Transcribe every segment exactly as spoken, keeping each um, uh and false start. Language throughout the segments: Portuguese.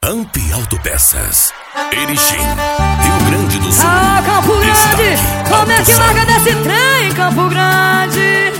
Amp Autopeças, Erechim, Rio Grande do Sul. Ah, Campo Grande, Destaque como é que Autosam. larga desse trem, Campo Grande?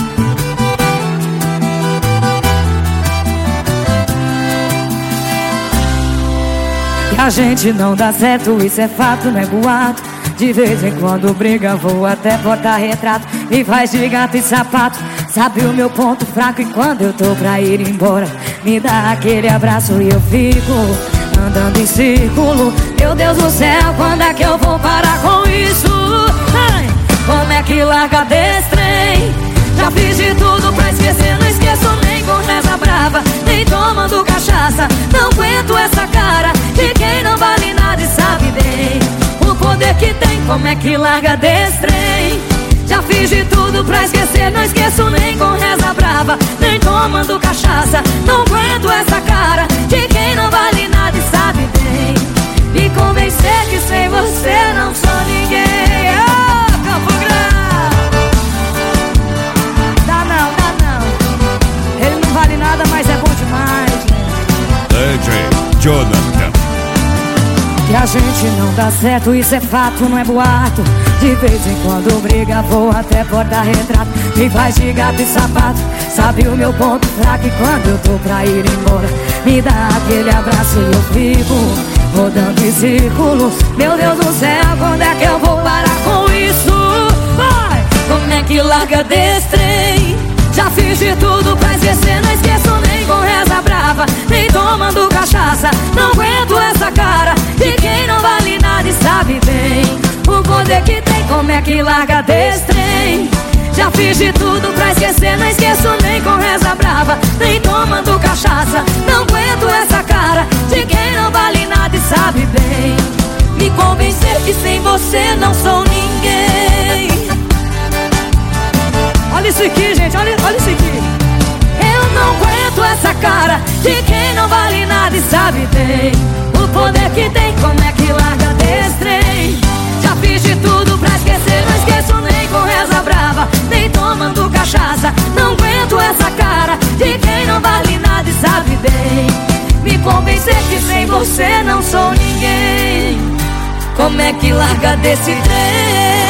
Que a gente não dá certo, isso é fato, não é boato. De vez em quando briga, vou até botar retrato. Me faz de gato e sapato, sabe o meu ponto fraco. E quando eu tô pra ir embora, me dá aquele abraço e eu fico andando em círculo. Meu Deus do céu, quando é que eu vou parar com isso? Ai, como é que larga desse trem? Já fiz de tudo pra esquecer, não esqueço nem com reza brava, nem tomando cachaça. Não aguento essa cara de quem não vale nada e sabe bem o poder que tem. Como é que larga desse trem? Já fiz de tudo pra esquecer, não esqueço nem com reza brava, nem tomando cachaça. Não aguento essa cara de quem não vale nada e sabe bem me convencer que sem você não sou ninguém. Oh, Campo Grande! Dá não, dá não. Ele não vale nada, mas é bom demais. D J Jonathan. Que a gente não dá certo, isso é fato, não é boato. De vez em quando briga, vou até botar retrato. Me faz de gato e sapato, sabe o meu ponto fraco. E quando eu tô pra ir embora, me dá aquele abraço e eu fico rodando em círculos. Meu Deus do céu, quando é que eu vou parar com isso? Vai! Como é que larga desse trem? Já fiz de tudo pra esquecer, não esqueço nem com reza brava, nem tomando cachaça. Não aguento essa cara de quem não vale nada e sabe bem o poder que tem. Como é que larga desse trem? Já fiz de tudo pra esquecer, não esqueço nem com reza brava, nem tomando cachaça. Não aguento essa cara de quem não vale nada e sabe bem me convencer que sem você não sou ninguém. Olha isso aqui, gente, olha, olha isso aqui. Eu não aguento essa cara de quem não vale nada e sabe bem o poder que tem. Como é que larga desse trem? Já fiz de tudo pra esquecer, não esqueço nem com reza brava, nem tomando cachaça. Não aguento essa cara de quem não vale nada e sabe bem me convencer que sem você não sou ninguém. Como é que larga desse trem?